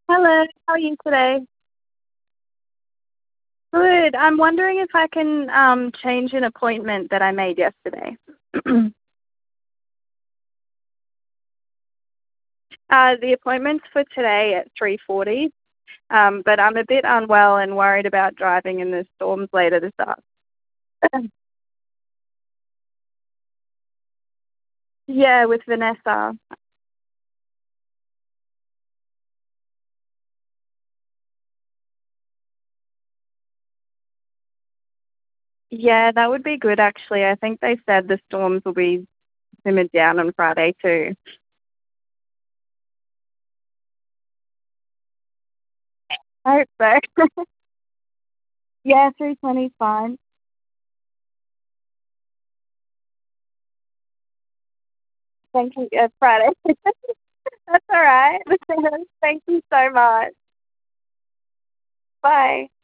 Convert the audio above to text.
Hello, how are you today? Good. I'm wondering if I can change an appointment that I made yesterday. The appointment's for today at 3:40, but I'm a bit unwell and worried about driving in the storms later this afternoon. Yeah, with Vanessa. Yeah, that would be good actually. I think they said the storms will be simmered down on Friday too. I hope so. Yeah, 3:20 is fine. Thank you. Friday. That's all right. Thank you so much. Bye.